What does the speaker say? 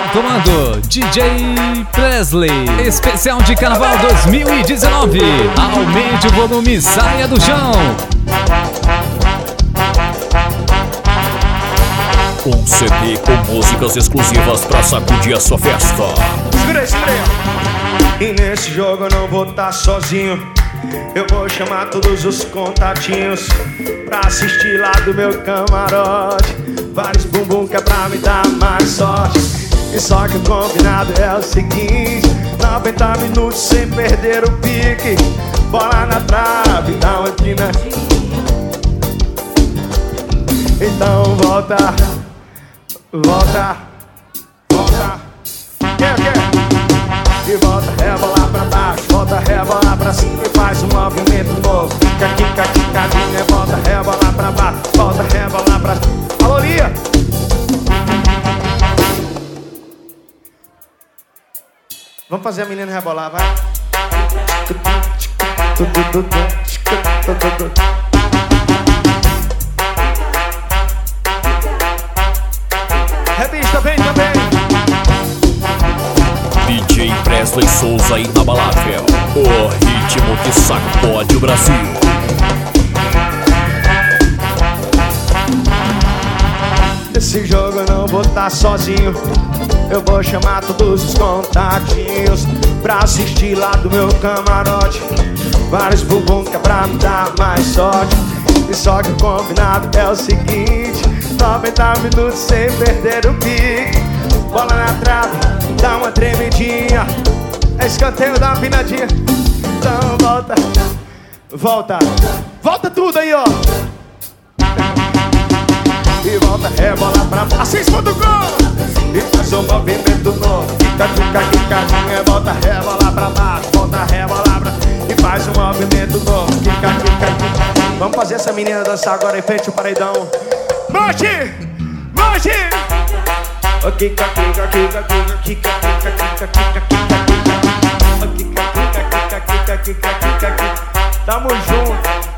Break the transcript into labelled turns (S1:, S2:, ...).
S1: comando DJ Presley. Especial de Carnaval 2019. Aumente o volume, saia do chão.
S2: Um CD com músicas exclusivas pra sacudir a sua festa.
S3: Segura aí. E nesse jogo eu não vou estar sozinho. Eu vou chamar todos os contatinhos pra assistir lá do meu camarote. Vários bumbum que é pra me dar mais sorte. E só que o combinado é o seguinte: 90 minutos sem perder o pique. Bola na trave, dá uma empina. Então volta, volta, volta. Quer? E volta, rebolar pra baixo, volta, rebolar pra cima e faz um movimento novo. Fica, quica, quicadinha, volta, rebolar pra baixo, volta, rebolar pra cima. Alô, Lia! Vamos fazer a menina rebolar, vai. Revista, vem também.
S2: DJ Presley Souza inabalável. O ritmo que sacode o Brasil.
S3: Nesse jogo eu não vou estar sozinho. Eu vou chamar todos os contatinhos pra assistir lá do meu camarote. Vários bumbum que é pra me dar mais sorte. E só que o combinado é o seguinte: 90 minutos sem perder o pique. Bola na trave, dá uma tremidinha. É escanteio, dá uma pinadinha. Então volta, volta, volta tudo aí, ó. E volta, rebola pra baixo, assim do gol. E faz um movimento novo. Fica, quicadinha, volta, rebola pra baixo, volta, rebola pra... E faz um movimento novo. Fica. Vamos fazer essa menina dançar agora em frente ao paredão. Marche! Marche! Kika. Tamo junto.